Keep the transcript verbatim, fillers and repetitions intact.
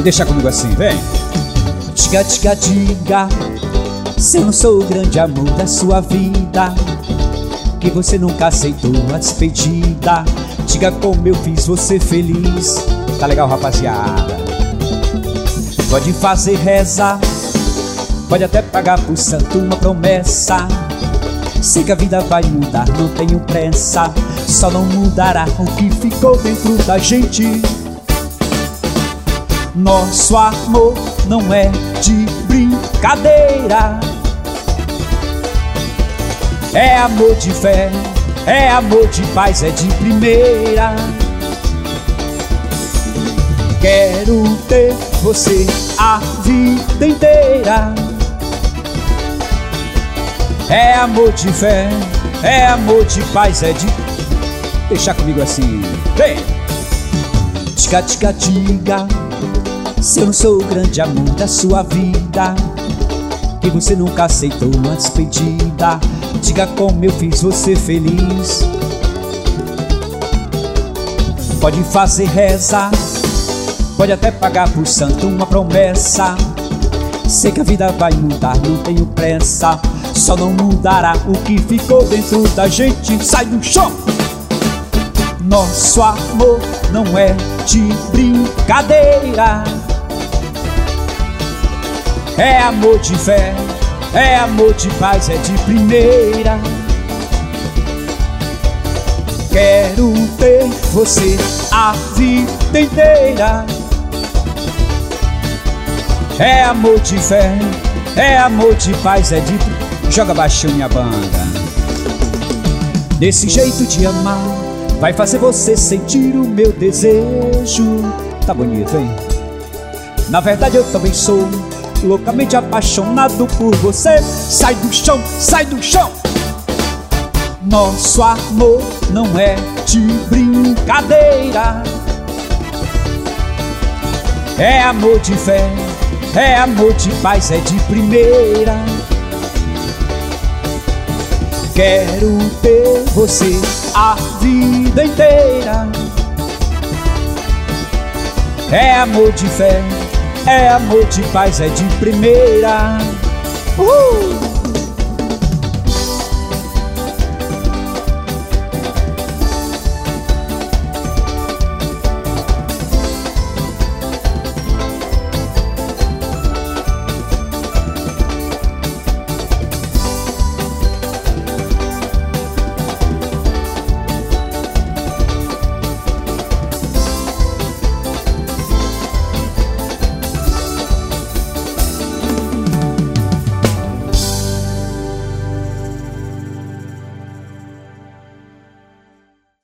Deixa comigo assim, vem. Diga, diga, diga, se eu não sou o grande amor da sua vida, que você nunca aceitou a despedida. Diga como eu fiz você feliz. Tá legal, rapaziada? Pode fazer reza, pode até pagar por santo uma promessa. Sei que a vida vai mudar, não tenho pressa. Só não mudará o que ficou dentro da gente. Nosso amor não é de brincadeira. É amor de fé, é amor de paz, é de primeira. Quero ter você a vida inteira. É amor de fé, é amor de paz, é de... Deixa comigo assim, vem! Diga, diga, diga, se eu não sou o grande amor da sua vida, que você nunca aceitou uma despedida. Diga como eu fiz você feliz. Pode fazer reza, pode até pagar por santo uma promessa. Sei que a vida vai mudar, não tenho pressa. Só não mudará o que ficou dentro da gente. Sai do chão! Nosso amor não é de brincadeira. É amor de fé, é amor de paz, é de primeira. Quero ter você a vida inteira. É amor de fé, é amor de paz, é de... Joga baixinho minha banda. Desse jeito de amar vai fazer você sentir o meu desejo. Tá bonito, hein? Na verdade eu também sou loucamente apaixonado por você. Sai do chão, sai do chão! Nosso amor não é de brincadeira. É amor de fé, é amor de paz, é de primeira. Quero ter você a vida inteira. É amor de fé, é amor de paz, é de primeira. Uhul!